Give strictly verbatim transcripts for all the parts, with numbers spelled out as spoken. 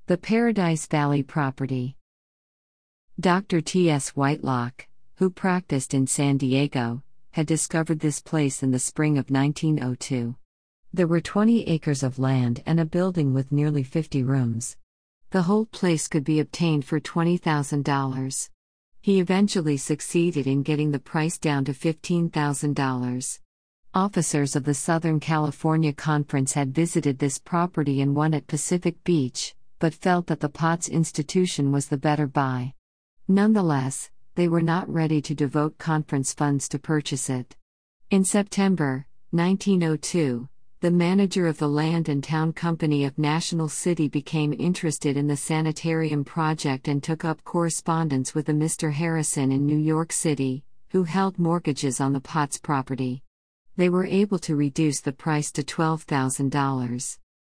The Paradise Valley property. Doctor T S Whitelock, who practiced in San Diego, had discovered this place in the spring of nineteen oh two. There were twenty acres of land and a building with nearly fifty rooms. The whole place could be obtained for twenty thousand dollars. He eventually succeeded in getting the price down to fifteen thousand dollars. Officers of the Southern California Conference had visited this property and one at Pacific Beach, but felt that the Potts Institution was the better buy. Nonetheless, they were not ready to devote conference funds to purchase it. In September nineteen oh two, the manager of the Land and Town Company of National City became interested in the sanitarium project and took up correspondence with a Mister Harrison in New York City, who held mortgages on the Potts property. They were able to reduce the price to twelve thousand dollars.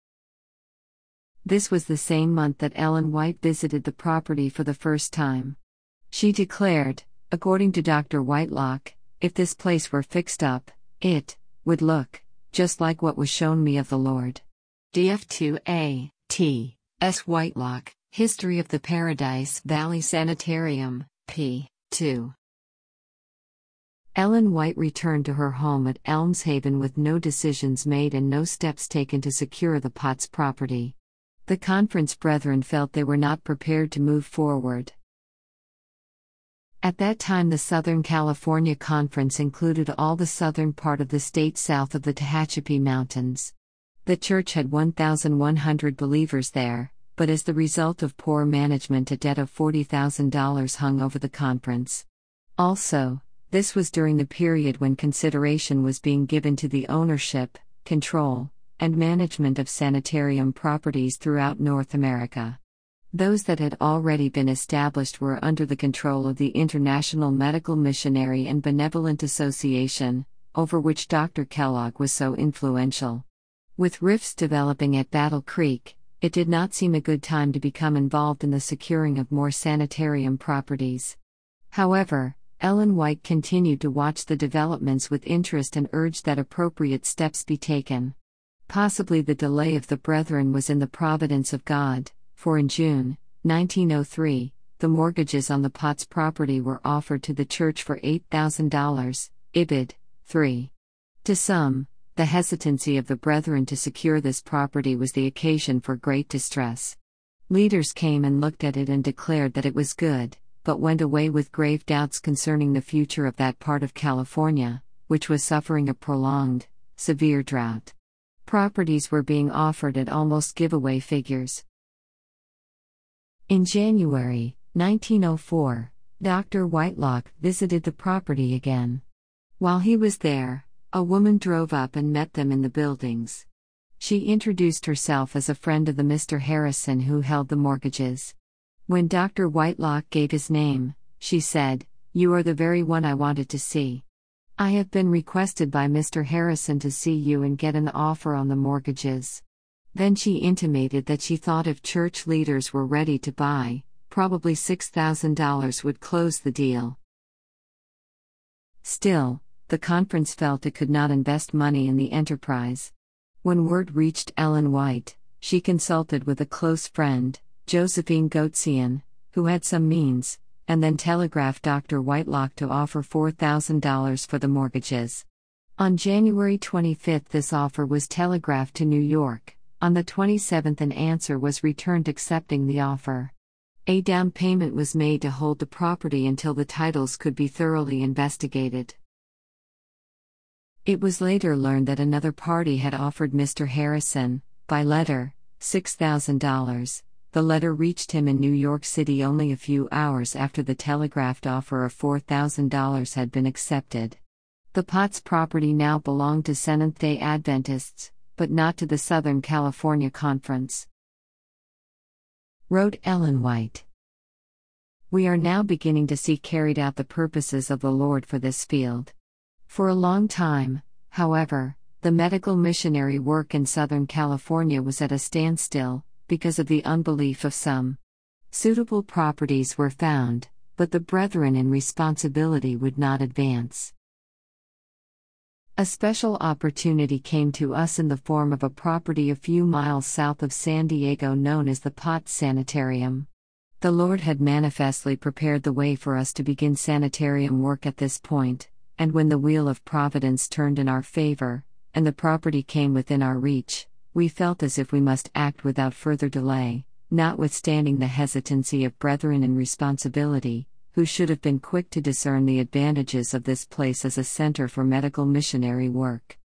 This was the same month that Ellen White visited the property for the first time. She declared, according to Doctor Whitelock, if this place were fixed up, it would look just like what was shown me of the Lord. D F two A, T S Whitelock, History of the Paradise Valley Sanitarium, p. two. Ellen White returned to her home at Elmshaven with no decisions made and no steps taken to secure the Potts property. The conference brethren felt they were not prepared to move forward. At that time, the Southern California Conference included all the southern part of the state south of the Tehachapi Mountains. The church had one thousand one hundred believers there, but as the result of poor management, a debt of forty thousand dollars hung over the conference. Also, this was during the period when consideration was being given to the ownership, control, and management of sanitarium properties throughout North America. Those that had already been established were under the control of the International Medical Missionary and Benevolent Association, over which Doctor Kellogg was so influential. With rifts developing at Battle Creek, it did not seem a good time to become involved in the securing of more sanitarium properties. However, Ellen White continued to watch the developments with interest and urged that appropriate steps be taken. Possibly the delay of the brethren was in the providence of God, for in June nineteen oh three, the mortgages on the Potts property were offered to the church for eight thousand dollars, I B D, three. To some, the hesitancy of the brethren to secure this property was the occasion for great distress. Leaders came and looked at it and declared that it was good, but went away with grave doubts concerning the future of that part of California, which was suffering a prolonged, severe drought. Properties were being offered at almost giveaway figures. In January nineteen oh four, Doctor Whitelock visited the property again. While he was there, a woman drove up and met them in the buildings. She introduced herself as a friend of the Mister Harrison who held the mortgages. When Doctor Whitelock gave his name, she said, "You are the very one I wanted to see. I have been requested by Mister Harrison to see you and get an offer on the mortgages." Then she intimated that she thought if church leaders were ready to buy, probably six thousand dollars would close the deal. Still, the conference felt it could not invest money in the enterprise. When word reached Ellen White, she consulted with a close friend, Josephine Goetzian, who had some means, and then telegraphed Doctor Whitelock to offer four thousand dollars for the mortgages. On January twenty-fifth, this offer was telegraphed to New York. On the twenty-seventh, an answer was returned accepting the offer. A down payment was made to hold the property until the titles could be thoroughly investigated. It was later learned that another party had offered Mister Harrison, by letter, six thousand dollars. The letter reached him in New York City only a few hours after the telegraphed offer of four thousand dollars had been accepted. The Potts property now belonged to Seventh-day Adventists, but not to the Southern California Conference. Wrote Ellen White. We are now beginning to see carried out the purposes of the Lord for this field. For a long time, however, the medical missionary work in Southern California was at a standstill, because of the unbelief of some. Suitable properties were found, but the brethren in responsibility would not advance. A special opportunity came to us in the form of a property a few miles south of San Diego known as the Potts Sanitarium. The Lord had manifestly prepared the way for us to begin sanitarium work at this point, and when the wheel of providence turned in our favor, and the property came within our reach, we felt as if we must act without further delay, notwithstanding the hesitancy of brethren in responsibility, who should have been quick to discern the advantages of this place as a center for medical missionary work.